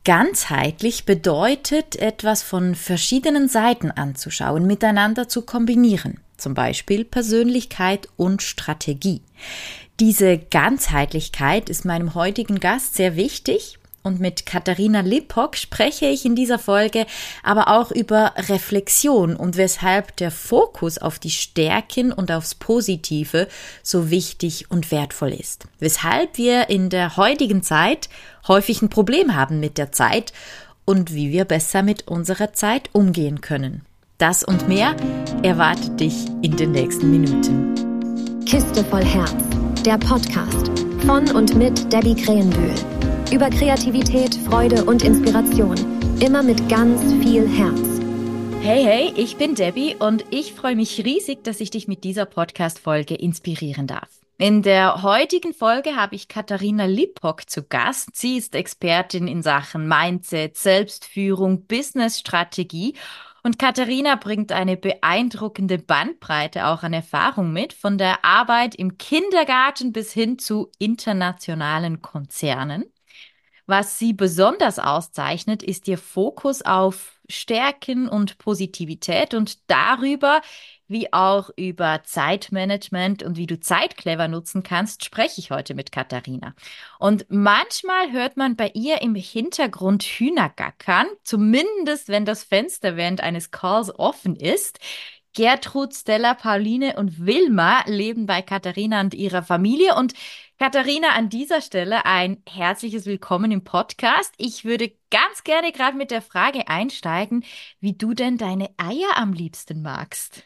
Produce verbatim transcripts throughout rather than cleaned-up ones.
Ganzheitlich bedeutet, etwas von verschiedenen Seiten anzuschauen, miteinander zu kombinieren, zum Beispiel Persönlichkeit und Strategie. Diese Ganzheitlichkeit ist meinem heutigen Gast sehr wichtig. Und mit Katharina Lippok spreche ich in dieser Folge aber auch über Reflexion und weshalb der Fokus auf die Stärken und aufs Positive so wichtig und wertvoll ist. Weshalb wir in der heutigen Zeit häufig ein Problem haben mit der Zeit und wie wir besser mit unserer Zeit umgehen können. Das und mehr erwartet dich in den nächsten Minuten. Kiste voll Herz, der Podcast von und mit Debbie Krähenbühl. Über Kreativität, Freude und Inspiration. Immer mit ganz viel Herz. Hey, hey, ich bin Debbie und ich freue mich riesig, dass ich dich mit dieser Podcast-Folge inspirieren darf. In der heutigen Folge habe ich Katharina Lippok zu Gast. Sie ist Expertin in Sachen Mindset, Selbstführung, Business-Strategie. Und Katharina bringt eine beeindruckende Bandbreite auch an Erfahrung mit, von der Arbeit im Kindergarten bis hin zu internationalen Konzernen. Was sie besonders auszeichnet, ist ihr Fokus auf Stärken und Positivität und darüber, wie auch über Zeitmanagement und wie du Zeit clever nutzen kannst, spreche ich heute mit Katharina. Und manchmal hört man bei ihr im Hintergrund Hühner gackern, zumindest wenn das Fenster während eines Calls offen ist. Gertrud, Stella, Pauline und Wilma leben bei Katharina und ihrer Familie. Und Katharina, an dieser Stelle ein herzliches Willkommen im Podcast. Ich würde ganz gerne gerade mit der Frage einsteigen, wie du denn deine Eier am liebsten magst.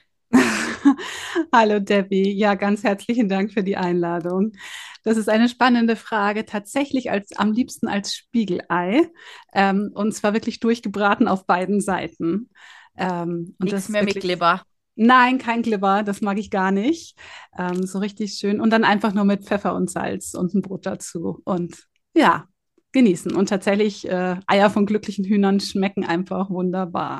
Hallo Debbie, ja, ganz herzlichen Dank für die Einladung. Das ist eine spannende Frage, tatsächlich als am liebsten als Spiegelei, ähm, und zwar wirklich durchgebraten auf beiden Seiten. Ähm, und Nichts das mehr wirklich, mit Glibber. Nein, kein Glibber, das mag ich gar nicht. Ähm, so richtig schön. Und dann einfach nur mit Pfeffer und Salz und ein Brot dazu. Und ja, genießen. Und tatsächlich, äh, Eier von glücklichen Hühnern schmecken einfach wunderbar.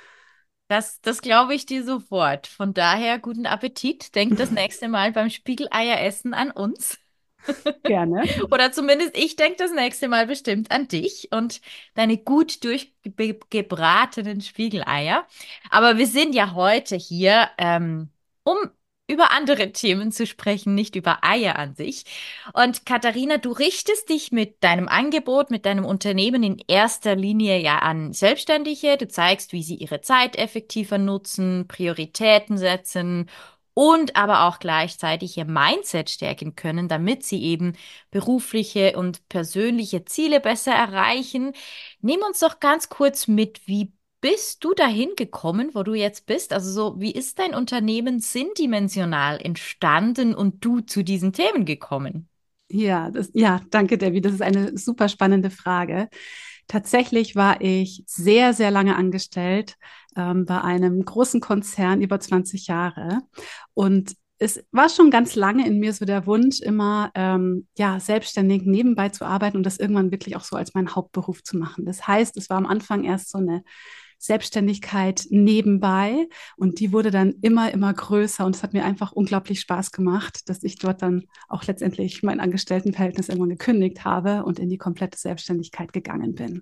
Das, das glaube ich dir sofort. Von daher guten Appetit. Denk das nächste Mal beim Spiegeleieressen an uns. Gerne. Oder zumindest ich denke das nächste Mal bestimmt an dich und deine gut durchgebratenen Spiegeleier. Aber wir sind ja heute hier, ähm, um über andere Themen zu sprechen, nicht über Eier an sich. Und Katharina, du richtest dich mit deinem Angebot, mit deinem Unternehmen in erster Linie ja an Selbstständige. Du zeigst, wie sie ihre Zeit effektiver nutzen, Prioritäten setzen und aber auch gleichzeitig ihr Mindset stärken können, damit sie eben berufliche und persönliche Ziele besser erreichen. Nimm uns doch ganz kurz mit, wie bist du dahin gekommen, wo du jetzt bist? Also so, wie ist dein Unternehmen sinndimensional entstanden und du zu diesen Themen gekommen? Ja, das, ja, danke, Debbie. Das ist eine super spannende Frage. Tatsächlich war ich sehr, sehr lange angestellt ähm, bei einem großen Konzern, über zwanzig Jahre. Und es war schon ganz lange in mir so der Wunsch, immer ähm, ja, selbstständig nebenbei zu arbeiten und das irgendwann wirklich auch so als meinen Hauptberuf zu machen. Das heißt, es war am Anfang erst so eine Selbstständigkeit nebenbei und die wurde dann immer, immer größer und es hat mir einfach unglaublich Spaß gemacht, dass ich dort dann auch letztendlich mein Angestelltenverhältnis irgendwann gekündigt habe und in die komplette Selbstständigkeit gegangen bin.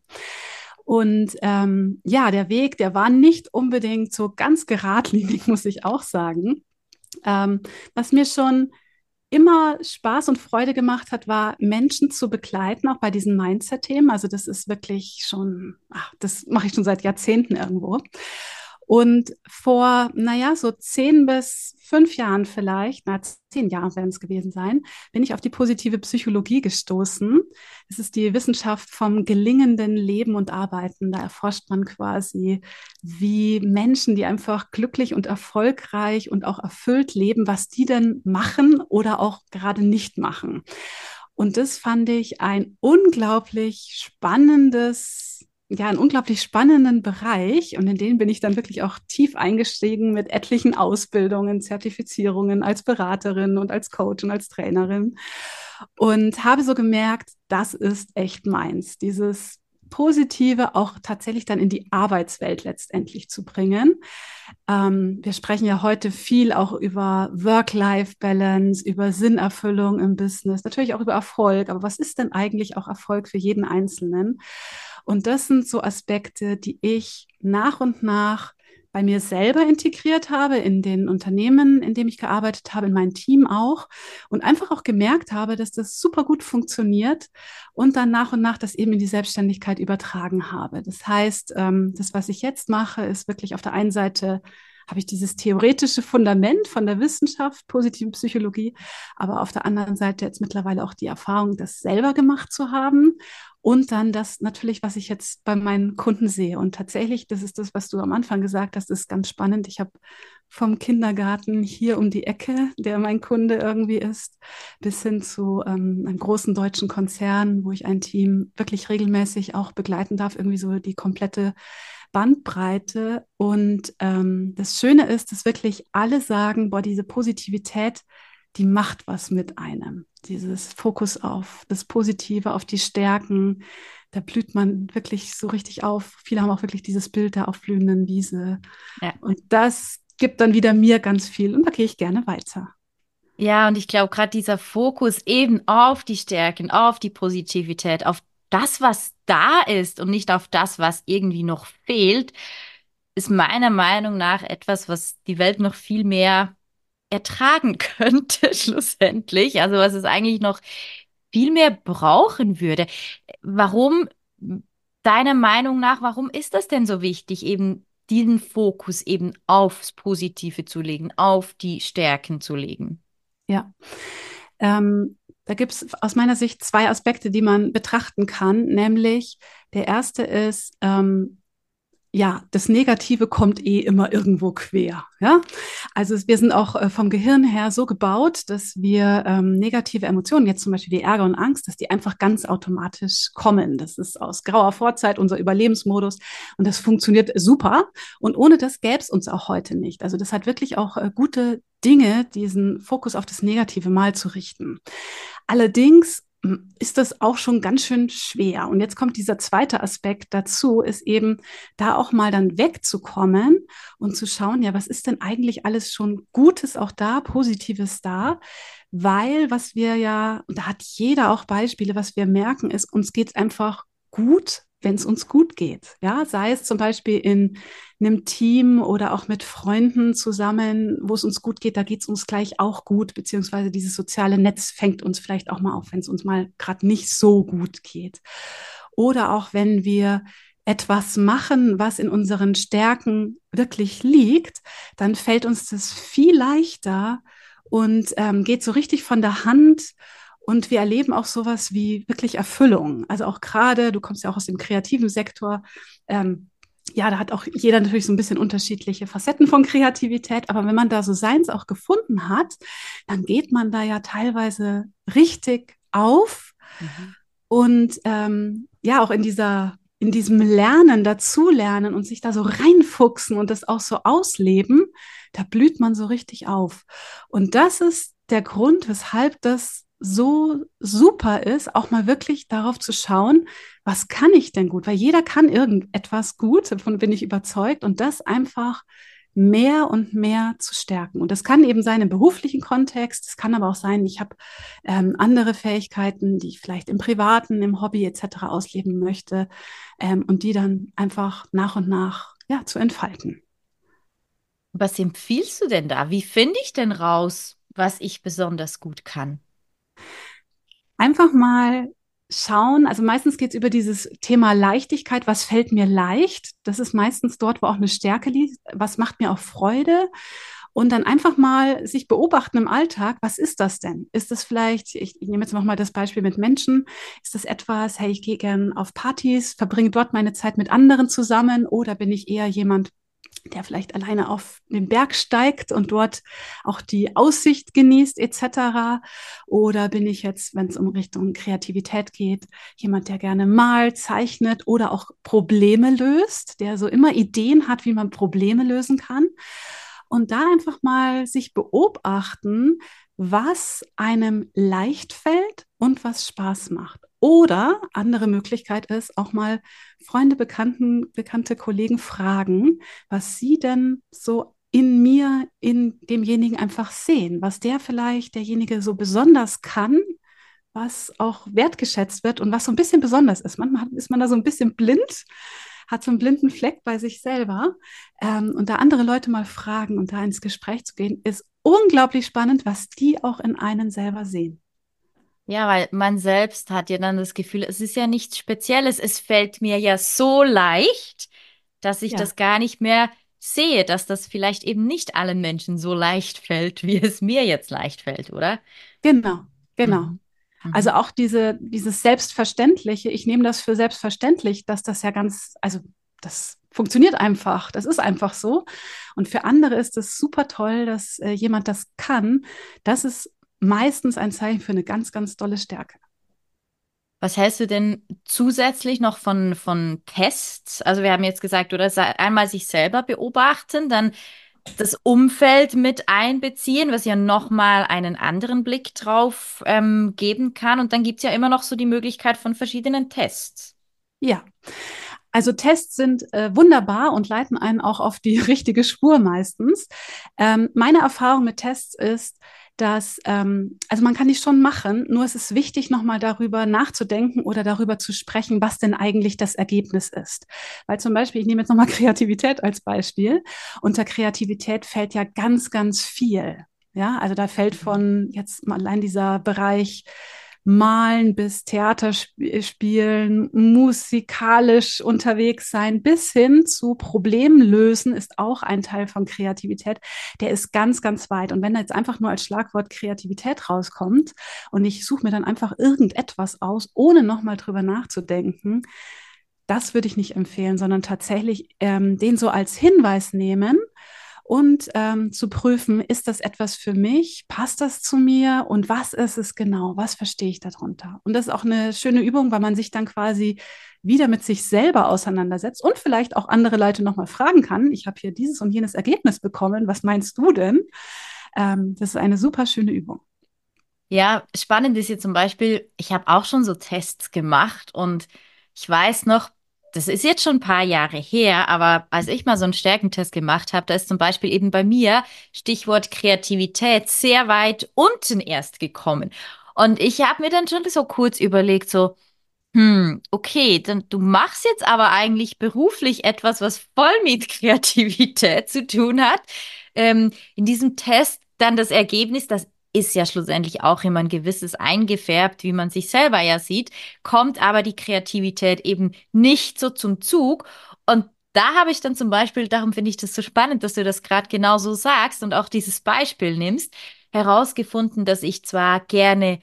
Und ähm, ja, der Weg, der war nicht unbedingt so ganz geradlinig, muss ich auch sagen. Ähm, was mir schon immer Spaß und Freude gemacht hat, war, Menschen zu begleiten, auch bei diesen Mindset-Themen. Also das ist wirklich schon, ach, das mache ich schon seit Jahrzehnten irgendwo. Und vor, naja, so zehn bis fünf Jahren vielleicht, na, zehn Jahre werden es gewesen sein, bin ich auf die positive Psychologie gestoßen. Es ist die Wissenschaft vom gelingenden Leben und Arbeiten. Da erforscht man quasi, wie Menschen, die einfach glücklich und erfolgreich und auch erfüllt leben, was die denn machen oder auch gerade nicht machen. Und das fand ich ein unglaublich spannendes ja, einen unglaublich spannenden Bereich und in den bin ich dann wirklich auch tief eingestiegen mit etlichen Ausbildungen, Zertifizierungen als Beraterin und als Coach und als Trainerin und habe so gemerkt, das ist echt meins, dieses Positive auch tatsächlich dann in die Arbeitswelt letztendlich zu bringen. Ähm, wir sprechen ja heute viel auch über Work-Life-Balance, über Sinnerfüllung im Business, natürlich auch über Erfolg, aber was ist denn eigentlich auch Erfolg für jeden Einzelnen? Und das sind so Aspekte, die ich nach und nach bei mir selber integriert habe, in den Unternehmen, in dem ich gearbeitet habe, in mein Team auch und einfach auch gemerkt habe, dass das super gut funktioniert und dann nach und nach das eben in die Selbstständigkeit übertragen habe. Das heißt, ähm, das, was ich jetzt mache, ist wirklich auf der einen Seite habe ich dieses theoretische Fundament von der Wissenschaft, positive Psychologie, aber auf der anderen Seite jetzt mittlerweile auch die Erfahrung, das selber gemacht zu haben und dann das natürlich, was ich jetzt bei meinen Kunden sehe. Und tatsächlich, das ist das, was du am Anfang gesagt hast, ist ganz spannend. Ich habe vom Kindergarten hier um die Ecke, der mein Kunde irgendwie ist, bis hin zu ähm, einem großen deutschen Konzern, wo ich ein Team wirklich regelmäßig auch begleiten darf, irgendwie so die komplette Bandbreite. Und ähm, das Schöne ist, dass wirklich alle sagen, boah, diese Positivität, die macht was mit einem. Dieses Fokus auf das Positive, auf die Stärken, da blüht man wirklich so richtig auf. Viele haben auch wirklich dieses Bild der aufblühenden Wiese. Ja. Und das gibt dann wieder mir ganz viel und da gehe ich gerne weiter. Ja, und ich glaube, gerade dieser Fokus eben auf die Stärken, auf die Positivität, auf das, was da ist und nicht auf das, was irgendwie noch fehlt, ist meiner Meinung nach etwas, was die Welt noch viel mehr ertragen könnte, schlussendlich. Also was es eigentlich noch viel mehr brauchen würde. Warum, deiner Meinung nach, warum ist das denn so wichtig, eben diesen Fokus eben aufs Positive zu legen, auf die Stärken zu legen? Ja, ähm, da gibt es aus meiner Sicht zwei Aspekte, die man betrachten kann. Nämlich der erste ist, ähm, ja, das Negative kommt eh immer irgendwo quer. Ja, also wir sind auch äh, vom Gehirn her so gebaut, dass wir ähm, negative Emotionen, jetzt zum Beispiel wie Ärger und Angst, dass die einfach ganz automatisch kommen. Das ist aus grauer Vorzeit unser Überlebensmodus und das funktioniert super. Und ohne das gäbe es uns auch heute nicht. Also das hat wirklich auch äh, gute Dinge, diesen Fokus auf das Negative mal zu richten. Allerdings ist das auch schon ganz schön schwer. Und jetzt kommt dieser zweite Aspekt dazu, ist eben da auch mal dann wegzukommen und zu schauen, ja, was ist denn eigentlich alles schon Gutes auch da, Positives da? Weil was wir ja, und da hat jeder auch Beispiele, was wir merken, ist, uns geht es einfach gut, wenn es uns gut geht. Ja, sei es zum Beispiel in einem Team oder auch mit Freunden zusammen, wo es uns gut geht, da geht es uns gleich auch gut, beziehungsweise dieses soziale Netz fängt uns vielleicht auch mal auf, wenn es uns mal gerade nicht so gut geht. Oder auch wenn wir etwas machen, was in unseren Stärken wirklich liegt, dann fällt uns das viel leichter und ähm, geht so richtig von der Hand. Und wir erleben auch sowas wie wirklich Erfüllung. Also auch gerade, du kommst ja auch aus dem kreativen Sektor, ähm, ja, da hat auch jeder natürlich so ein bisschen unterschiedliche Facetten von Kreativität. Aber wenn man da so seins auch gefunden hat, dann geht man da ja teilweise richtig auf. Mhm. Und ähm, ja, auch in dieser, in diesem Lernen, dazulernen und sich da so reinfuchsen und das auch so ausleben, da blüht man so richtig auf. Und das ist der Grund, weshalb das so super ist, auch mal wirklich darauf zu schauen, was kann ich denn gut? Weil jeder kann irgendetwas gut, davon bin ich überzeugt, und das einfach mehr und mehr zu stärken. Und das kann eben sein im beruflichen Kontext, es kann aber auch sein, ich habe ähm, andere Fähigkeiten, die ich vielleicht im Privaten, im Hobby et cetera ausleben möchte ähm, und die dann einfach nach und nach ja, zu entfalten. Was empfiehlst du denn da? Wie finde ich denn raus, was ich besonders gut kann? Einfach mal schauen, also meistens geht es über dieses Thema Leichtigkeit, was fällt mir leicht? Das ist meistens dort, wo auch eine Stärke liegt. Was macht mir auch Freude? Und dann einfach mal sich beobachten im Alltag, was ist das denn? Ist das vielleicht, ich, ich nehme jetzt nochmal das Beispiel mit Menschen, ist das etwas, hey, ich gehe gern auf Partys, verbringe dort meine Zeit mit anderen zusammen, oder bin ich eher jemand, der vielleicht alleine auf den Berg steigt und dort auch die Aussicht genießt et cetera. Oder bin ich jetzt, wenn es um Richtung Kreativität geht, jemand, der gerne malt, zeichnet oder auch Probleme löst, der so immer Ideen hat, wie man Probleme lösen kann. Und da einfach mal sich beobachten, was einem leicht fällt und was Spaß macht. Oder andere Möglichkeit ist, auch mal Freunde, Bekannten, bekannte Kollegen fragen, was sie denn so in mir, in demjenigen einfach sehen, was der vielleicht, derjenige so besonders kann, was auch wertgeschätzt wird und was so ein bisschen besonders ist. Manchmal ist man da so ein bisschen blind, hat so einen blinden Fleck bei sich selber. Ähm, und da andere Leute mal fragen und da ins Gespräch zu gehen, ist unglaublich spannend, was die auch in einen selber sehen. Ja, weil man selbst hat ja dann das Gefühl, es ist ja nichts Spezielles. Es fällt mir ja so leicht, dass ich Ja, das gar nicht mehr sehe, dass das vielleicht eben nicht allen Menschen so leicht fällt, wie es mir jetzt leicht fällt, oder? genau, genau. Mhm. Also Mhm. auch diese, dieses Selbstverständliche, ich nehme das für selbstverständlich, dass das ja ganz, also das funktioniert einfach, das ist einfach so. Und für andere ist es super toll, dass äh, jemand das kann. Das ist meistens ein Zeichen für eine ganz, ganz tolle Stärke. Was hältst du denn zusätzlich noch von, von Tests? Also wir haben jetzt gesagt, oder se- einmal sich selber beobachten, dann das Umfeld mit einbeziehen, was ja nochmal einen anderen Blick drauf ähm, geben kann. Und dann gibt's ja immer noch so die Möglichkeit von verschiedenen Tests. Ja, also Tests sind äh, wunderbar und leiten einen auch auf die richtige Spur meistens. Ähm, meine Erfahrung mit Tests ist, dass, ähm, also man kann die schon machen, nur es ist wichtig, nochmal darüber nachzudenken oder darüber zu sprechen, was denn eigentlich das Ergebnis ist. Weil zum Beispiel, ich nehme jetzt nochmal Kreativität als Beispiel. Unter Kreativität fällt ja ganz, ganz viel. Ja, also da fällt Mhm. von jetzt mal allein dieser Bereich Malen bis Theater spielen, musikalisch unterwegs sein, bis hin zu Problemlösen ist auch ein Teil von Kreativität. Der ist ganz, ganz weit. Und wenn da jetzt einfach nur als Schlagwort Kreativität rauskommt und ich suche mir dann einfach irgendetwas aus, ohne nochmal drüber nachzudenken, das würde ich nicht empfehlen, sondern tatsächlich ähm, den so als Hinweis nehmen und ähm, zu prüfen, ist das etwas für mich? Passt das zu mir? Und was ist es genau? Was verstehe ich darunter? Und das ist auch eine schöne Übung, weil man sich dann quasi wieder mit sich selber auseinandersetzt und vielleicht auch andere Leute nochmal fragen kann. Ich habe hier dieses und jenes Ergebnis bekommen. Was meinst du denn? Ähm, das ist eine super schöne Übung. Ja, spannend ist hier zum Beispiel, ich habe auch schon so Tests gemacht und ich weiß noch, das ist jetzt schon ein paar Jahre her, aber als ich mal so einen Stärkentest gemacht habe, da ist zum Beispiel eben bei mir Stichwort Kreativität sehr weit unten erst gekommen. Und ich habe mir dann schon so kurz überlegt, so, hm, okay, dann du machst jetzt aber eigentlich beruflich etwas, was voll mit Kreativität zu tun hat. Ähm, in diesem Test dann das Ergebnis, das ist ja schlussendlich auch immer ein gewisses eingefärbt, wie man sich selber ja sieht, kommt aber die Kreativität eben nicht so zum Zug. Und da habe ich dann zum Beispiel, darum finde ich das so spannend, dass du das gerade genau so sagst und auch dieses Beispiel nimmst, herausgefunden, dass ich zwar gerne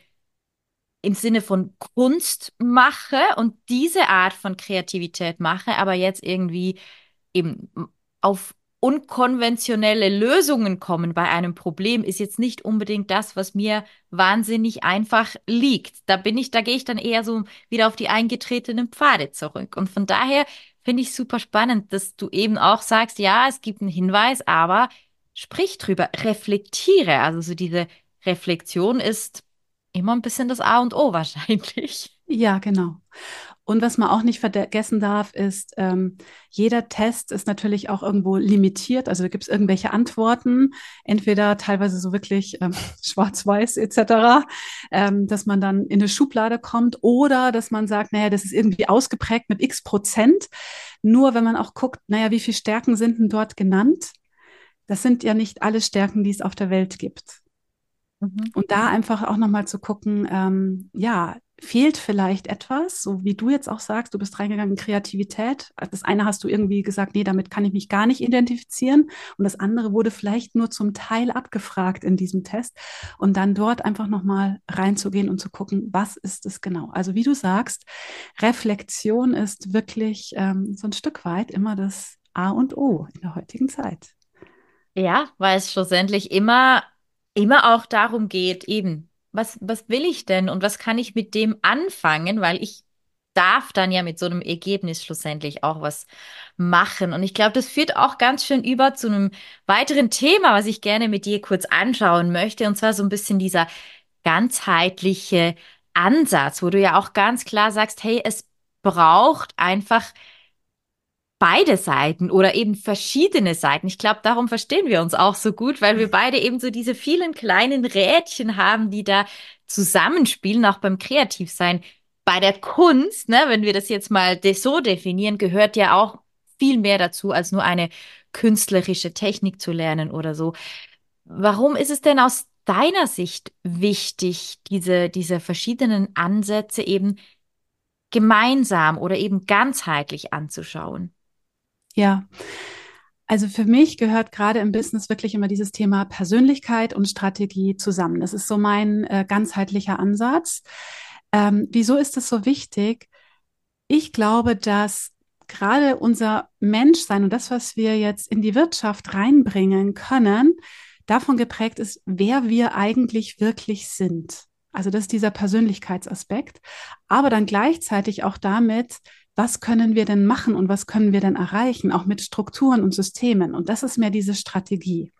im Sinne von Kunst mache und diese Art von Kreativität mache, aber jetzt irgendwie eben auf unkonventionelle Lösungen kommen bei einem Problem ist jetzt nicht unbedingt das, was mir wahnsinnig einfach liegt. Da bin ich, da gehe ich dann eher so wieder auf die eingetretenen Pfade zurück. Und von daher finde ich super spannend, dass du eben auch sagst, ja, es gibt einen Hinweis, aber sprich drüber, reflektiere. Also so diese Reflexion ist immer ein bisschen das A und O wahrscheinlich. Ja, genau. Und was man auch nicht vergessen darf, ist, ähm, jeder Test ist natürlich auch irgendwo limitiert. Also da gibt es irgendwelche Antworten, entweder teilweise so wirklich ähm, schwarz-weiß et cetera, ähm, dass man dann in eine Schublade kommt oder dass man sagt, naja, das ist irgendwie ausgeprägt mit x Prozent. Nur wenn man auch guckt, naja, wie viele Stärken sind denn dort genannt? Das sind ja nicht alle Stärken, die es auf der Welt gibt. Mhm. Und da einfach auch nochmal zu gucken, ähm, ja, fehlt vielleicht etwas, so wie du jetzt auch sagst, du bist reingegangen in Kreativität. Das eine hast du irgendwie gesagt, nee, damit kann ich mich gar nicht identifizieren. Und das andere wurde vielleicht nur zum Teil abgefragt in diesem Test. Und dann dort einfach nochmal reinzugehen und zu gucken, was ist es genau? Also wie du sagst, Reflexion ist wirklich ähm, so ein Stück weit immer das A und O in der heutigen Zeit. Ja, weil es schlussendlich immer, immer auch darum geht, eben, was, was will ich denn und was kann ich mit dem anfangen, weil ich darf dann ja mit so einem Ergebnis schlussendlich auch was machen. Und ich glaube, das führt auch ganz schön über zu einem weiteren Thema, was ich gerne mit dir kurz anschauen möchte, und zwar so ein bisschen dieser ganzheitliche Ansatz, wo du ja auch ganz klar sagst, hey, es braucht einfach beide Seiten oder eben verschiedene Seiten. Ich glaube, darum verstehen wir uns auch so gut, weil wir beide eben so diese vielen kleinen Rädchen haben, die da zusammenspielen, auch beim Kreativsein. Bei der Kunst, ne, wenn wir das jetzt mal de so definieren, gehört ja auch viel mehr dazu, als nur eine künstlerische Technik zu lernen oder so. Warum ist es denn aus deiner Sicht wichtig, diese, diese verschiedenen Ansätze eben gemeinsam oder eben ganzheitlich anzuschauen? Ja, also für mich gehört gerade im Business wirklich immer dieses Thema Persönlichkeit und Strategie zusammen. Das ist so mein äh, ganzheitlicher Ansatz. Ähm, wieso ist das so wichtig? Ich glaube, dass gerade unser Menschsein und das, was wir jetzt in die Wirtschaft reinbringen können, davon geprägt ist, wer wir eigentlich wirklich sind. Also das ist dieser Persönlichkeitsaspekt, aber dann gleichzeitig auch damit, was können wir denn machen und was können wir denn erreichen, auch mit Strukturen und Systemen. Und das ist mehr diese Strategie.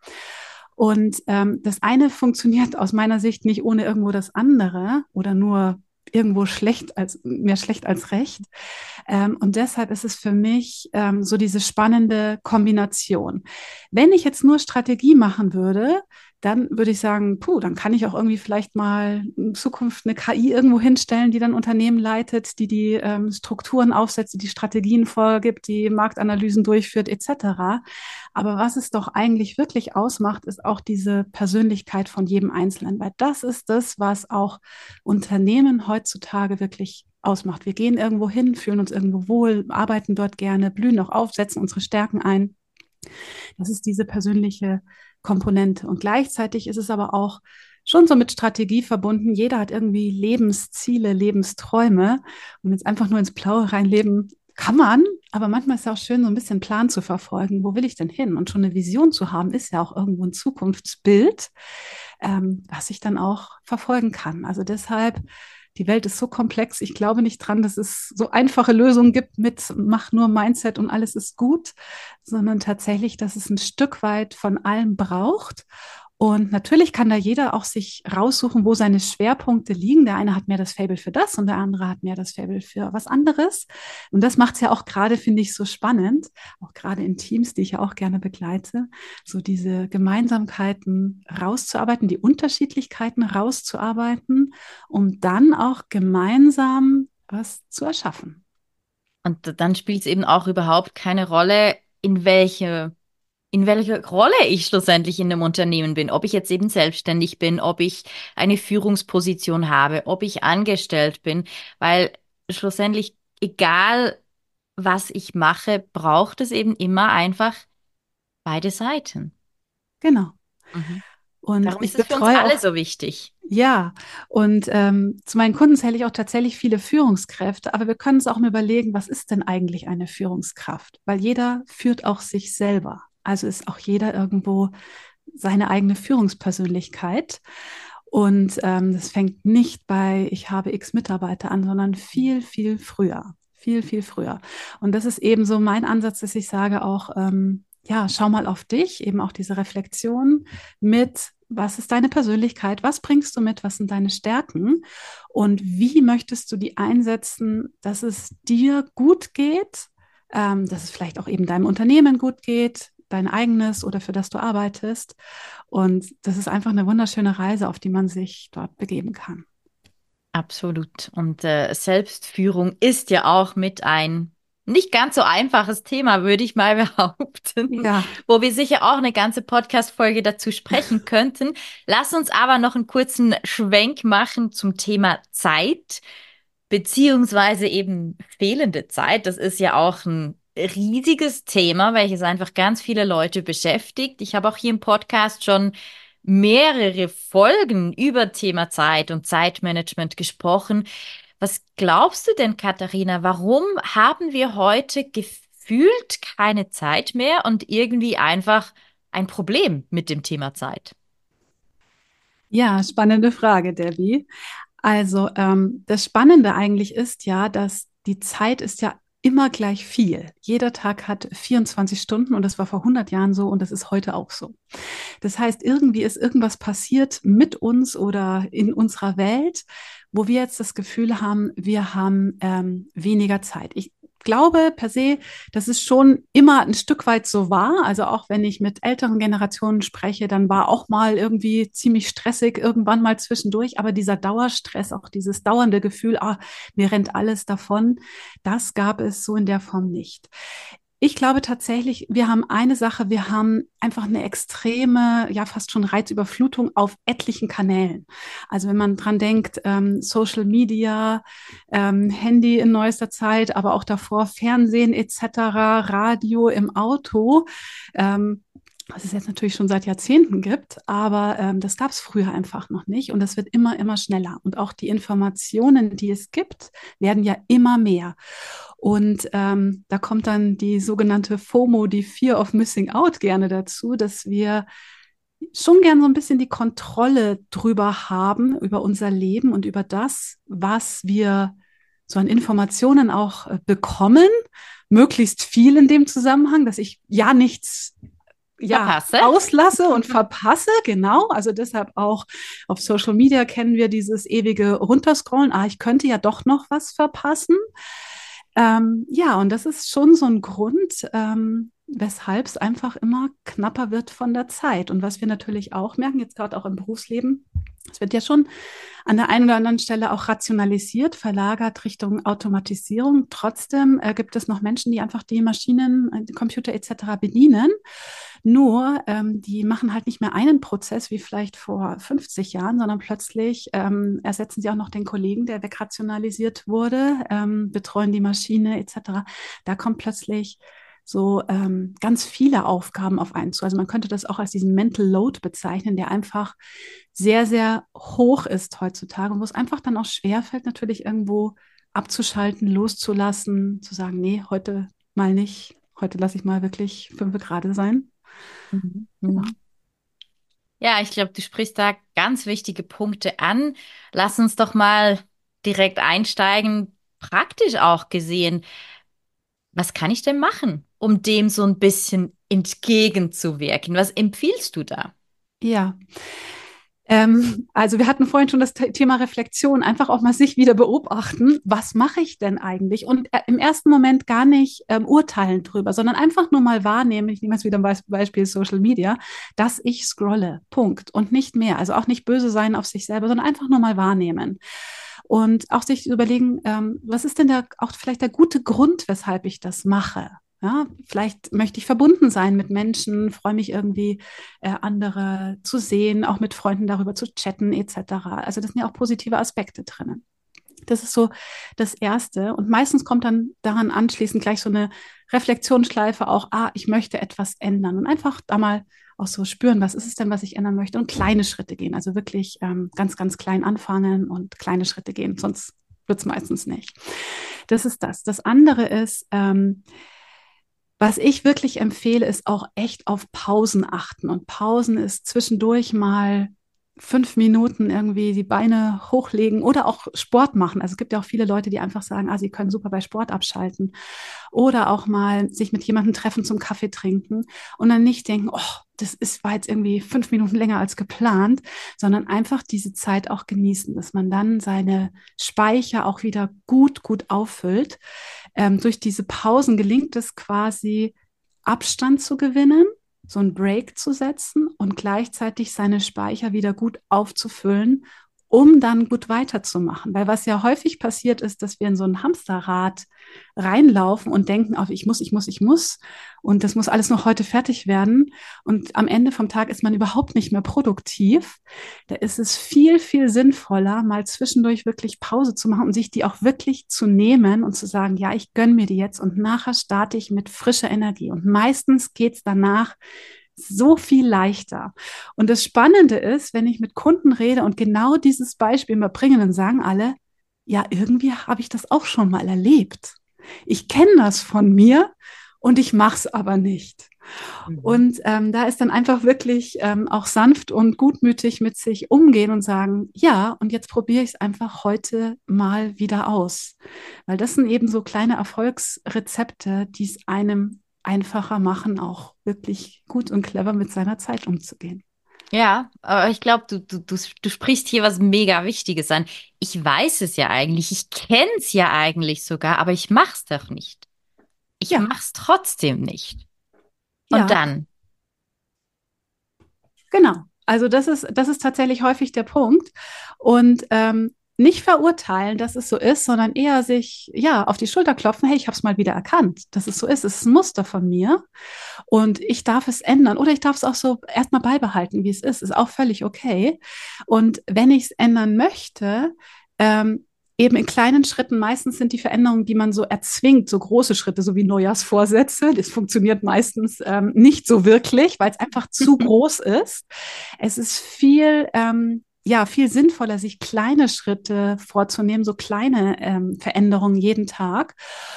Und ähm, das eine funktioniert aus meiner Sicht nicht ohne irgendwo das andere oder nur irgendwo schlecht als mehr schlecht als recht. Ähm, und deshalb ist es für mich ähm, so diese spannende Kombination. Wenn ich jetzt nur Strategie machen würde, dann würde ich sagen, puh, dann kann ich auch irgendwie vielleicht mal in Zukunft eine K I irgendwo hinstellen, die dann Unternehmen leitet, die die ähm, Strukturen aufsetzt, die die Strategien vorgibt, die Marktanalysen durchführt, et cetera. Aber was es doch eigentlich wirklich ausmacht, ist auch diese Persönlichkeit von jedem Einzelnen, weil das ist das, was auch Unternehmen heutzutage wirklich ausmacht. Wir gehen irgendwo hin, fühlen uns irgendwo wohl, arbeiten dort gerne, blühen auch auf, setzen unsere Stärken ein. Das ist diese persönliche Komponente. Und gleichzeitig ist es aber auch schon so mit Strategie verbunden. Jeder hat irgendwie Lebensziele, Lebensträume. Und jetzt einfach nur ins Blaue reinleben kann man, aber manchmal ist es auch schön, so ein bisschen Plan zu verfolgen. Wo will ich denn hin? Und schon eine Vision zu haben, ist ja auch irgendwo ein Zukunftsbild, ähm, was ich dann auch verfolgen kann. Also deshalb, die Welt ist so komplex. Ich glaube nicht dran, dass es so einfache Lösungen gibt mit mach nur Mindset und alles ist gut, sondern tatsächlich, dass es ein Stück weit von allem braucht. Und natürlich kann da jeder auch sich raussuchen, wo seine Schwerpunkte liegen. Der eine hat mehr das Faible für das und der andere hat mehr das Faible für was anderes. Und das macht es ja auch gerade, finde ich, so spannend, auch gerade in Teams, die ich ja auch gerne begleite, so diese Gemeinsamkeiten rauszuarbeiten, die Unterschiedlichkeiten rauszuarbeiten, um dann auch gemeinsam was zu erschaffen. Und dann spielt es eben auch überhaupt keine Rolle, in welche in welcher Rolle ich schlussendlich in einem Unternehmen bin, ob ich jetzt eben selbstständig bin, ob ich eine Führungsposition habe, ob ich angestellt bin, weil schlussendlich, egal was ich mache, braucht es eben immer einfach beide Seiten. Genau. Mhm. Und Darum ist ich es für uns betreue alle auch, so wichtig. ja, und ähm, zu meinen Kunden zähle ich auch tatsächlich viele Führungskräfte, aber wir können uns auch mal überlegen, was ist denn eigentlich eine Führungskraft? Weil jeder führt auch sich selber. Also ist auch jeder irgendwo seine eigene Führungspersönlichkeit. Und ähm, das fängt nicht bei, ich habe x Mitarbeiter an, sondern viel, viel früher. Viel, viel früher. Und das ist eben so mein Ansatz, dass ich sage auch, ähm, ja, schau mal auf dich, eben auch diese Reflexion mit, was ist deine Persönlichkeit, was bringst du mit, was sind deine Stärken und wie möchtest du die einsetzen, dass es dir gut geht, ähm, dass es vielleicht auch eben deinem Unternehmen gut geht, dein eigenes oder für das du arbeitest. Und das ist einfach eine wunderschöne Reise, auf die man sich dort begeben kann. Absolut. Und äh, Selbstführung ist ja auch mit ein nicht ganz so einfaches Thema, würde ich mal behaupten, Ja, wo wir sicher auch eine ganze Podcast-Folge dazu sprechen könnten. Lass uns aber noch einen kurzen Schwenk machen zum Thema Zeit, beziehungsweise eben fehlende Zeit. Das ist ja auch ein riesiges Thema, welches einfach ganz viele Leute beschäftigt. Ich habe auch hier im Podcast schon mehrere Folgen über Thema Zeit und Zeitmanagement gesprochen. Was glaubst du denn, Katharina, warum haben wir heute gefühlt keine Zeit mehr und irgendwie einfach ein Problem mit dem Thema Zeit? ja, spannende Frage, Debbie. Also ähm, das Spannende eigentlich ist ja, dass die Zeit ist ja immer gleich viel. Jeder Tag hat vierundzwanzig Stunden und das war vor hundert Jahren so und das ist heute auch so. Das heißt, irgendwie ist irgendwas passiert mit uns oder in unserer Welt, wo wir jetzt das Gefühl haben, wir haben ähm, weniger Zeit. Ich glaube per se, dass es schon immer ein Stück weit so war. Also auch wenn ich mit älteren Generationen spreche, dann war auch mal irgendwie ziemlich stressig, irgendwann mal zwischendurch. Aber dieser Dauerstress, auch dieses dauernde Gefühl, ah, mir rennt alles davon, das gab es so in der Form nicht. Ich glaube tatsächlich, wir haben eine Sache, wir haben einfach eine extreme, ja fast schon Reizüberflutung auf etlichen Kanälen. Also wenn man dran denkt, ähm, Social Media, ähm, Handy in neuester Zeit, aber auch davor Fernsehen et cetera, Radio im Auto. Ähm, was es jetzt natürlich schon seit Jahrzehnten gibt, aber ähm, das gab es früher einfach noch nicht und das wird immer, immer schneller. Und auch die Informationen, die es gibt, werden ja immer mehr. Und ähm, da kommt dann die sogenannte FOMO, die Fear of Missing Out, gerne dazu, dass wir schon gern so ein bisschen die Kontrolle drüber haben, über unser Leben und über das, was wir so an Informationen auch äh, bekommen, möglichst viel in dem Zusammenhang, dass ich ja nichts ja, Verpasse. auslasse und verpasse, genau. Also deshalb auch auf Social Media kennen wir dieses ewige Runterscrollen. Ah, ich könnte ja doch noch was verpassen. Ähm, ja, und das ist schon so ein Grund, ähm, weshalb es einfach immer knapper wird von der Zeit. Und was wir natürlich auch merken, jetzt gerade auch im Berufsleben, es wird ja schon an der einen oder anderen Stelle auch rationalisiert, verlagert Richtung Automatisierung. Trotzdem äh, gibt es noch Menschen, die einfach die Maschinen, die Computer et cetera bedienen. Nur, ähm, die machen halt nicht mehr einen Prozess wie vielleicht vor fünfzig Jahren, sondern plötzlich ähm, ersetzen sie auch noch den Kollegen, der wegrationalisiert wurde, ähm, betreuen die Maschine et cetera. Da kommt plötzlich so ähm, ganz viele Aufgaben auf einen zu. Also man könnte das auch als diesen Mental Load bezeichnen, der einfach sehr, sehr hoch ist heutzutage und wo es einfach dann auch schwerfällt, natürlich irgendwo abzuschalten, loszulassen, zu sagen, nee, heute mal nicht, heute lasse ich mal wirklich fünf gerade sein. Mhm. Ja. Mhm. Ja, ich glaube, du sprichst da ganz wichtige Punkte an. Lass uns doch mal direkt einsteigen, praktisch auch gesehen. Was kann ich denn machen, um dem so ein bisschen entgegenzuwirken? Was empfiehlst du da? Ja, ähm, also wir hatten vorhin schon das The- Thema Reflexion, einfach auch mal sich wieder beobachten, was mache ich denn eigentlich? Und äh, im ersten Moment gar nicht ähm, urteilen drüber, sondern einfach nur mal wahrnehmen, ich nehme jetzt wieder ein Beis- Beispiel Social Media, dass ich scrolle, Punkt, und nicht mehr. Also auch nicht böse sein auf sich selber, sondern einfach nur mal wahrnehmen. Und auch sich überlegen, ähm, was ist denn da auch vielleicht der gute Grund, weshalb ich das mache? Ja, vielleicht möchte ich verbunden sein mit Menschen, freue mich irgendwie, äh, andere zu sehen, auch mit Freunden darüber zu chatten, et cetera. Also das sind ja auch positive Aspekte drinnen. Das ist so das Erste. Und meistens kommt dann daran anschließend gleich so eine Reflexionsschleife auch, ah, ich möchte etwas ändern. Und einfach da mal auch so spüren, was ist es denn, was ich ändern möchte? Und kleine Schritte gehen. Also wirklich ähm, ganz, ganz klein anfangen und kleine Schritte gehen. Sonst wird es meistens nicht. Das ist das. Das andere ist, ähm, was ich wirklich empfehle, ist auch echt auf Pausen achten. Und Pausen ist zwischendurch mal fünf Minuten irgendwie die Beine hochlegen oder auch Sport machen. Also es gibt ja auch viele Leute, die einfach sagen, ah, sie können super bei Sport abschalten. Oder auch mal sich mit jemandem treffen zum Kaffee trinken und dann nicht denken, oh, das ist, war jetzt irgendwie fünf Minuten länger als geplant, sondern einfach diese Zeit auch genießen, dass man dann seine Speicher auch wieder gut, gut auffüllt. Ähm, durch diese Pausen gelingt es quasi, Abstand zu gewinnen, so einen Break zu setzen und gleichzeitig seine Speicher wieder gut aufzufüllen, um dann gut weiterzumachen. Weil was ja häufig passiert ist, dass wir in so ein Hamsterrad reinlaufen und denken, auf ich muss, ich muss, ich muss und das muss alles noch heute fertig werden. Und am Ende vom Tag ist man überhaupt nicht mehr produktiv. Da ist es viel, viel sinnvoller, mal zwischendurch wirklich Pause zu machen und sich die auch wirklich zu nehmen und zu sagen, ja, ich gönne mir die jetzt und nachher starte ich mit frischer Energie. Und meistens geht's danach so viel leichter. Und das Spannende ist, wenn ich mit Kunden rede und genau dieses Beispiel mal bringen, dann sagen alle, ja, irgendwie habe ich das auch schon mal erlebt. Ich kenne das von mir und ich mache es aber nicht. Mhm. Und ähm, da ist dann einfach wirklich ähm, auch sanft und gutmütig mit sich umgehen und sagen, ja, und jetzt probiere ich es einfach heute mal wieder aus. Weil das sind eben so kleine Erfolgsrezepte, die es einem einfacher machen, auch wirklich gut und clever mit seiner Zeit umzugehen. Ja, aber ich glaube, du, du, du, du sprichst hier was mega Wichtiges an. Ich weiß es ja eigentlich, ich kenne es ja eigentlich sogar, aber ich mach's doch nicht. ich Ja, mache es trotzdem nicht. Und ja, dann, genau. Also das ist, das ist tatsächlich häufig der Punkt. Und ähm, nicht verurteilen, dass es so ist, sondern eher sich ja auf die Schulter klopfen, hey, ich habe es mal wieder erkannt, dass es so ist. Es ist ein Muster von mir und ich darf es ändern oder ich darf es auch so erstmal beibehalten, wie es ist. Ist auch völlig okay. Und wenn ich es ändern möchte, ähm, eben in kleinen Schritten, meistens sind die Veränderungen, die man so erzwingt, so große Schritte, so wie Neujahrsvorsätze. Das funktioniert meistens ähm, nicht so wirklich, weil es einfach zu groß ist. Es ist viel, ähm, ja, viel sinnvoller, sich kleine Schritte vorzunehmen, so kleine ähm, Veränderungen jeden Tag.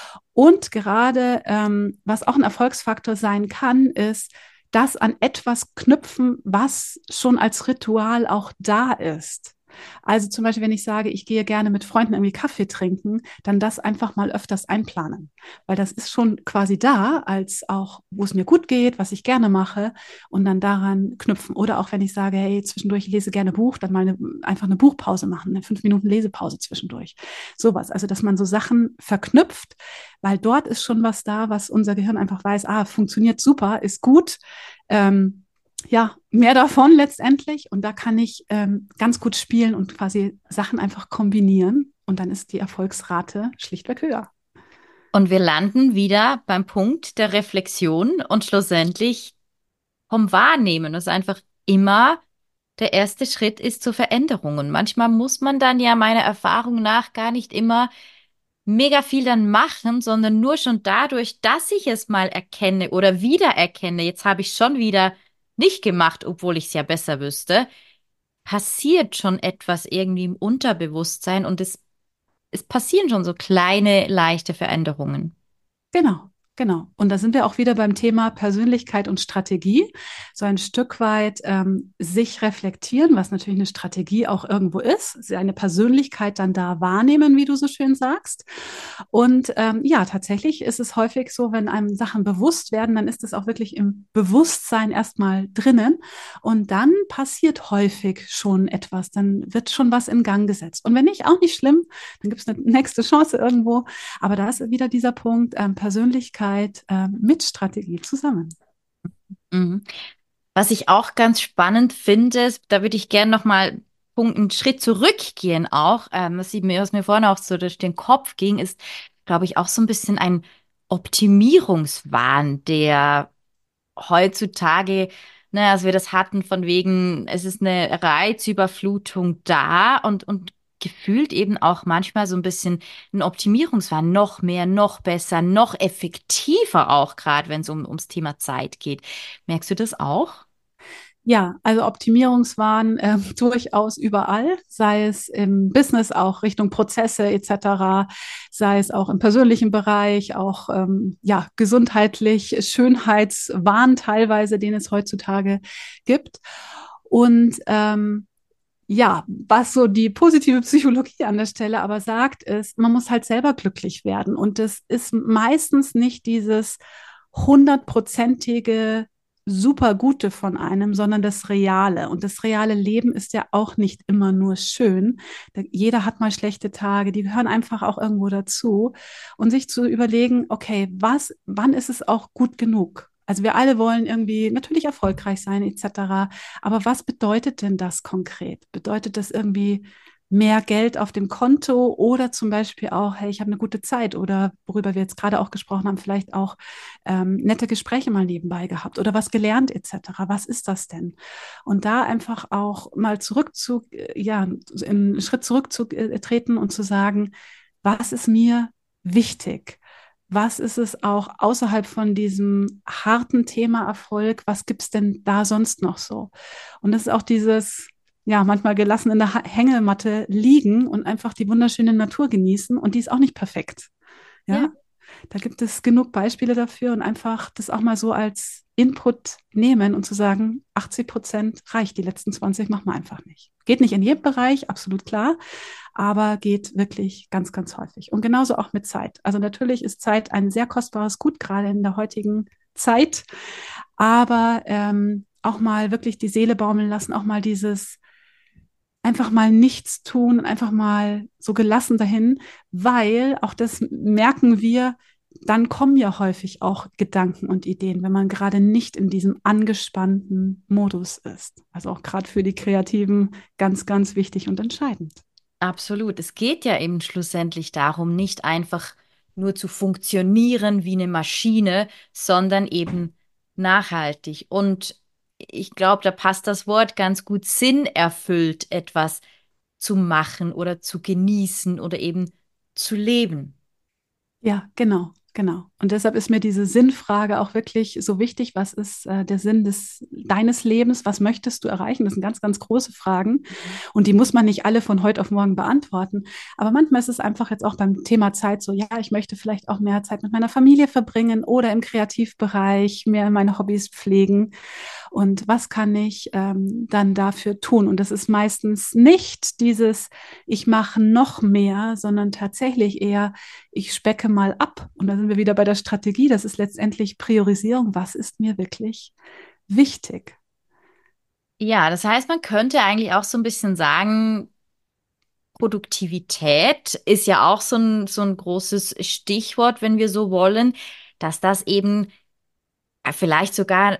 Und gerade, ähm, was auch ein Erfolgsfaktor sein kann, ist, das an etwas knüpfen, was schon als Ritual auch da ist. Also zum Beispiel, wenn ich sage, ich gehe gerne mit Freunden irgendwie Kaffee trinken, dann das einfach mal öfters einplanen, weil das ist schon quasi da, als auch, wo es mir gut geht, was ich gerne mache und dann daran knüpfen. Oder auch wenn ich sage, hey, zwischendurch ich lese gerne Buch, dann mal eine, einfach eine Buchpause machen, eine fünf Minuten Lesepause zwischendurch. Sowas. Also, dass man so Sachen verknüpft, weil dort ist schon was da, was unser Gehirn einfach weiß, ah, funktioniert super, ist gut. Ähm, ja, mehr davon letztendlich. Und da kann ich ähm, ganz gut spielen und quasi Sachen einfach kombinieren. Und dann ist die Erfolgsrate schlichtweg höher. und wir landen wieder beim Punkt der Reflexion und schlussendlich vom Wahrnehmen, das einfach immer der erste Schritt ist zur Veränderung. Und manchmal muss man dann ja meiner Erfahrung nach gar nicht immer mega viel dann machen, sondern nur schon dadurch, dass ich es mal erkenne oder wiedererkenne, jetzt habe ich schon wieder nicht gemacht, obwohl ich es ja besser wüsste, passiert schon etwas irgendwie im Unterbewusstsein und es, es passieren schon so kleine, leichte Veränderungen. Genau, genau. Und da sind wir auch wieder beim Thema Persönlichkeit und Strategie. So ein Stück weit ähm, sich reflektieren, was natürlich eine Strategie auch irgendwo ist, seine Persönlichkeit dann da wahrnehmen, wie du so schön sagst. Und ähm, ja, tatsächlich ist es häufig so, wenn einem Sachen bewusst werden, dann ist es auch wirklich im Bewusstsein erstmal drinnen. Und dann passiert häufig schon etwas, dann wird schon was in Gang gesetzt. Und wenn nicht, auch nicht schlimm, dann gibt es eine nächste Chance irgendwo. Aber da ist wieder dieser Punkt, ähm, Persönlichkeit ähm, mit Strategie zusammen. Mhm. Was ich auch ganz spannend finde, ist, da würde ich gerne noch mal Punkt, einen Schritt zurückgehen auch. Ähm, was, ich mir, was mir vorhin auch so durch den Kopf ging, ist, glaube ich, auch so ein bisschen ein Optimierungswahn, der heutzutage, ne, als wir das hatten, von wegen, es ist eine Reizüberflutung da und, und gefühlt eben auch manchmal so ein bisschen ein Optimierungswahn, noch mehr, noch besser, noch effektiver auch, gerade wenn es um, ums Thema Zeit geht. Merkst du das auch? Ja, also Optimierungswahn äh, durchaus überall, sei es im Business auch Richtung Prozesse et cetera, sei es auch im persönlichen Bereich, auch ähm, ja gesundheitlich, Schönheitswahn teilweise, den es heutzutage gibt. Und ähm, ja, was so die positive Psychologie an der Stelle aber sagt, ist, man muss halt selber glücklich werden. Und das ist meistens nicht dieses hundertprozentige super Gute von einem, sondern das Reale. Und das reale Leben ist ja auch nicht immer nur schön. Jeder hat mal schlechte Tage, die gehören einfach auch irgendwo dazu. Und sich zu überlegen, okay, was, wann ist es auch gut genug? Also wir alle wollen irgendwie natürlich erfolgreich sein, et cetera. Aber was bedeutet denn das konkret? Bedeutet das irgendwie mehr Geld auf dem Konto oder zum Beispiel auch, hey, ich habe eine gute Zeit oder worüber wir jetzt gerade auch gesprochen haben, vielleicht auch ähm, nette Gespräche mal nebenbei gehabt oder was gelernt et cetera. Was ist das denn? Und da einfach auch mal zurück zu, äh, ja, einen Schritt zurückzutreten und zu sagen, was ist mir wichtig? Was ist es auch außerhalb von diesem harten Thema Erfolg? Was gibt es denn da sonst noch so? Und das ist auch dieses, ja, manchmal gelassen in der Hängematte liegen und einfach die wunderschöne Natur genießen. Und die ist auch nicht perfekt. Ja. Ja, da gibt es genug Beispiele dafür und einfach das auch mal so als Input nehmen und zu sagen, achtzig Prozent reicht, die letzten zwanzig machen wir einfach nicht. Geht nicht in jedem Bereich, absolut klar, aber geht wirklich ganz, ganz häufig. Und genauso auch mit Zeit. Also natürlich ist Zeit ein sehr kostbares Gut, gerade in der heutigen Zeit, aber ähm, auch mal wirklich die Seele baumeln lassen, auch mal dieses einfach mal nichts tun und einfach mal so gelassen dahin, weil auch das merken wir, dann kommen ja häufig auch Gedanken und Ideen, wenn man gerade nicht in diesem angespannten Modus ist. Also auch gerade für die Kreativen ganz, ganz wichtig und entscheidend. Absolut. Es geht ja eben schlussendlich darum, nicht einfach nur zu funktionieren wie eine Maschine, sondern eben nachhaltig. Und ich glaube, da passt das Wort ganz gut, sinnerfüllt etwas zu machen oder zu genießen oder eben zu leben. Ja, genau, genau. Und deshalb ist mir diese Sinnfrage auch wirklich so wichtig. Was ist äh, der Sinn des, deines Lebens? Was möchtest du erreichen? Das sind ganz, ganz große Fragen. Mhm. Und die muss man nicht alle von heute auf morgen beantworten. Aber manchmal ist es einfach jetzt auch beim Thema Zeit so, ja, ich möchte vielleicht auch mehr Zeit mit meiner Familie verbringen oder im Kreativbereich mehr meine Hobbys pflegen. Und was kann ich ähm, dann dafür tun? Und das ist meistens nicht dieses, ich mache noch mehr, sondern tatsächlich eher, ich specke mal ab. Und da sind wir wieder bei der Strategie. Das ist letztendlich Priorisierung. Was ist mir wirklich wichtig? Ja, das heißt, man könnte eigentlich auch so ein bisschen sagen, Produktivität ist ja auch so ein, so ein großes Stichwort, wenn wir so wollen, dass das eben äh, vielleicht sogar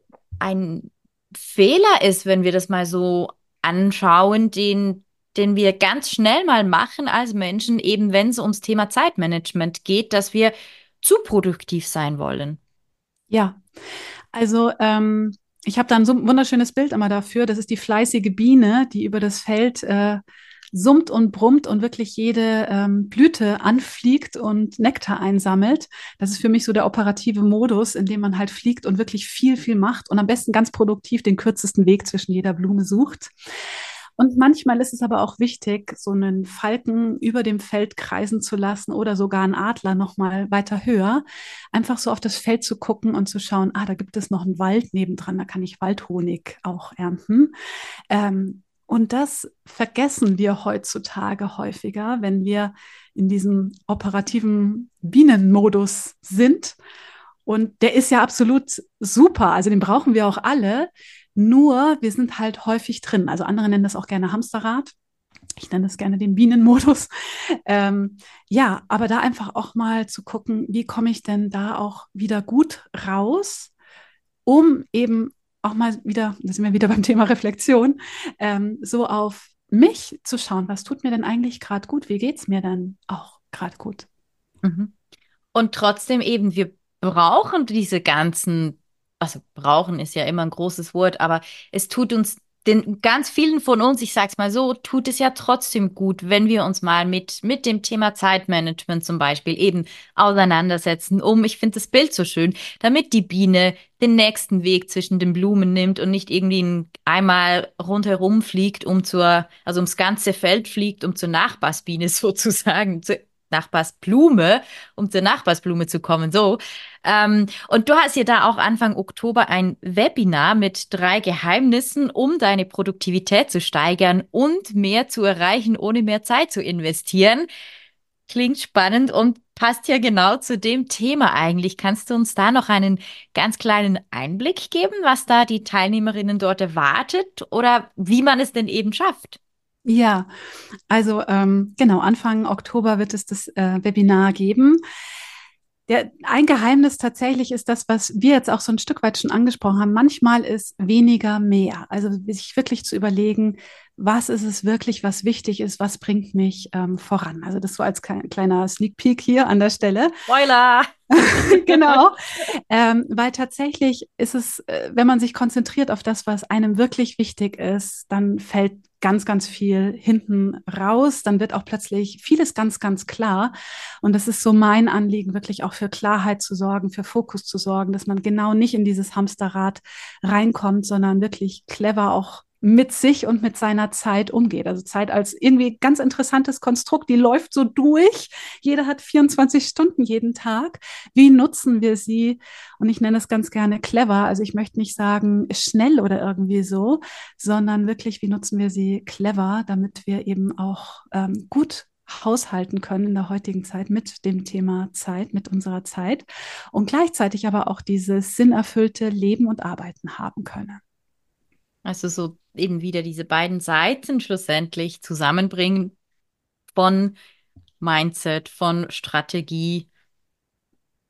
ein Fehler ist, wenn wir das mal so anschauen, den, den wir ganz schnell mal machen als Menschen, eben wenn es ums Thema Zeitmanagement geht, dass wir zu produktiv sein wollen. Ja, also ähm, ich habe da ein so ein wunderschönes Bild immer dafür. Das ist die fleißige Biene, die über das Feld äh, summt und brummt und wirklich jede ähm, Blüte anfliegt und Nektar einsammelt. Das ist für mich so der operative Modus, in dem man halt fliegt und wirklich viel, viel macht und am besten ganz produktiv den kürzesten Weg zwischen jeder Blume sucht. Und manchmal ist es aber auch wichtig, so einen Falken über dem Feld kreisen zu lassen oder sogar einen Adler noch mal weiter höher, einfach so auf das Feld zu gucken und zu schauen, ah, da gibt es noch einen Wald nebendran, da kann ich Waldhonig auch ernten. Ähm, und das vergessen wir heutzutage häufiger, wenn wir in diesem operativen Bienenmodus sind. Und der ist ja absolut super. Also den brauchen wir auch alle. Nur wir sind halt häufig drin. Also andere nennen das auch gerne Hamsterrad. Ich nenne das gerne den Bienenmodus. Ähm, ja, aber da einfach auch mal zu gucken, wie komme ich denn da auch wieder gut raus, um eben auch mal wieder, da sind wir wieder beim Thema Reflexion, ähm, so auf mich zu schauen, was tut mir denn eigentlich gerade gut? Wie geht es mir denn auch gerade gut? Mhm. Und trotzdem eben, wir brauchen diese ganzen, also brauchen ist ja immer ein großes Wort, aber es tut uns, den ganz vielen von uns, ich sag's mal so, tut es ja trotzdem gut, wenn wir uns mal mit, mit dem Thema Zeitmanagement zum Beispiel eben auseinandersetzen, um, ich finde das Bild so schön, damit die Biene den nächsten Weg zwischen den Blumen nimmt und nicht irgendwie ein- einmal rundherum fliegt, um zur, also ums ganze Feld fliegt, um zur Nachbarsbiene sozusagen, zur Nachbarsblume, um zur Nachbarsblume zu kommen, so. Ähm, und du hast ja da auch Anfang Oktober ein Webinar mit drei Geheimnissen, um deine Produktivität zu steigern und mehr zu erreichen, ohne mehr Zeit zu investieren. Klingt spannend und passt ja genau zu dem Thema eigentlich. Kannst du uns da noch einen ganz kleinen Einblick geben, was da die Teilnehmerinnen dort erwartet oder wie man es denn eben schafft? Ja, also ähm, genau, Anfang Oktober wird es das äh, Webinar geben. Der, ein Geheimnis tatsächlich ist das, was wir jetzt auch so ein Stück weit schon angesprochen haben. Manchmal ist weniger mehr. Also sich wirklich zu überlegen, was ist es wirklich, was wichtig ist, was bringt mich ähm, voran. Also das so als klein, kleiner Sneak Peek hier an der Stelle. Spoiler! Genau, ähm, weil tatsächlich ist es, äh, wenn man sich konzentriert auf das, was einem wirklich wichtig ist, dann fällt ganz, ganz viel hinten raus. Dann wird auch plötzlich vieles ganz, ganz klar. Und das ist so mein Anliegen, wirklich auch für Klarheit zu sorgen, für Fokus zu sorgen, dass man genau nicht in dieses Hamsterrad reinkommt, sondern wirklich clever auch mit sich und mit seiner Zeit umgeht. Also Zeit als irgendwie ganz interessantes Konstrukt, die läuft so durch. Jeder hat vierundzwanzig Stunden jeden Tag. Wie nutzen wir sie? Und ich nenne es ganz gerne clever. Also ich möchte nicht sagen schnell oder irgendwie so, sondern wirklich, wie nutzen wir sie clever, damit wir eben auch ähm, gut haushalten können in der heutigen Zeit mit dem Thema Zeit, mit unserer Zeit und gleichzeitig aber auch dieses sinnerfüllte Leben und Arbeiten haben können. Also so eben wieder diese beiden Seiten schlussendlich zusammenbringen von Mindset, von Strategie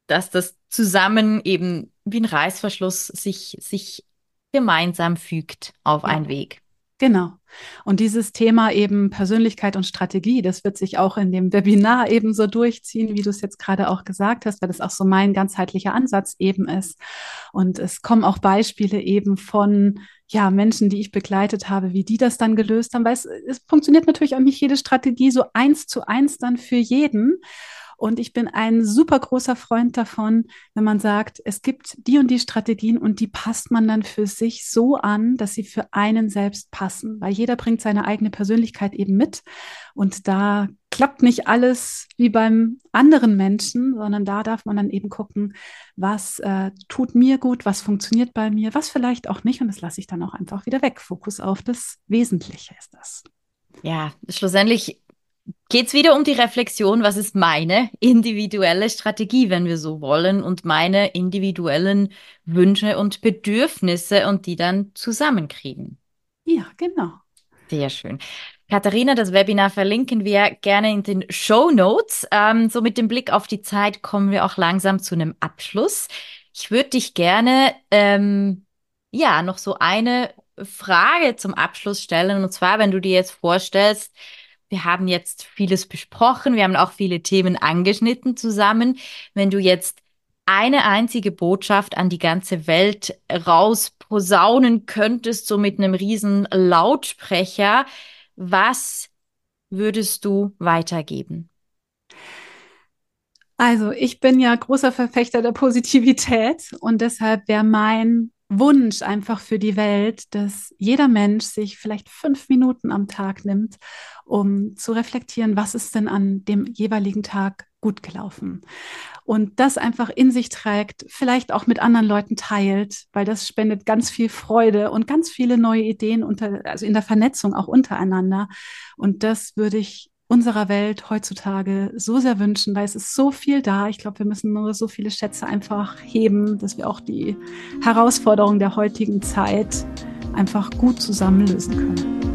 dass das zusammen eben wie ein Reißverschluss sich, sich gemeinsam fügt auf Ja. einen Weg. Genau. Und dieses Thema eben Persönlichkeit und Strategie, das wird sich auch in dem Webinar eben so durchziehen, wie du es jetzt gerade auch gesagt hast, weil das auch so mein ganzheitlicher Ansatz eben ist. Und es kommen auch Beispiele eben von ja, Menschen, die ich begleitet habe, wie die das dann gelöst haben, weil es, es funktioniert natürlich auch nicht jede Strategie so eins zu eins dann für jeden. Und ich bin ein super großer Freund davon, wenn man sagt, es gibt die und die Strategien und die passt man dann für sich so an, dass sie für einen selbst passen, weil jeder bringt seine eigene Persönlichkeit eben mit. Und da klappt nicht alles wie beim anderen Menschen, sondern da darf man dann eben gucken, was äh, tut mir gut, was funktioniert bei mir, was vielleicht auch nicht. Und das lasse ich dann auch einfach wieder weg. Fokus auf das Wesentliche ist das. Ja, schlussendlich geht es wieder um die Reflexion, was ist meine individuelle Strategie, wenn wir so wollen, und meine individuellen Wünsche und Bedürfnisse und die dann zusammenkriegen. Ja, genau. Sehr schön. Katharina, das Webinar verlinken wir gerne in den Show Notes. Ähm, so mit dem Blick auf die Zeit kommen wir auch langsam zu einem Abschluss. Ich würde dich gerne ähm, ja noch so eine Frage zum Abschluss stellen. Und zwar, wenn du dir jetzt vorstellst, wir haben jetzt vieles besprochen, wir haben auch viele Themen angeschnitten zusammen. Wenn du jetzt eine einzige Botschaft an die ganze Welt rausposaunen könntest, so mit einem riesen Lautsprecher, was würdest du weitergeben? Also ich bin ja großer Verfechter der Positivität und deshalb wäre mein Wunsch einfach für die Welt, dass jeder Mensch sich vielleicht fünf Minuten am Tag nimmt, um zu reflektieren, was ist denn an dem jeweiligen Tag gut gelaufen. Und das einfach in sich trägt, vielleicht auch mit anderen Leuten teilt, weil das spendet ganz viel Freude und ganz viele neue Ideen unter, also in der Vernetzung auch untereinander. Und das würde ich unserer Welt heutzutage so sehr wünschen, weil es ist so viel da. Ich glaube, wir müssen nur so viele Schätze einfach heben, dass wir auch die Herausforderungen der heutigen Zeit einfach gut zusammen lösen können.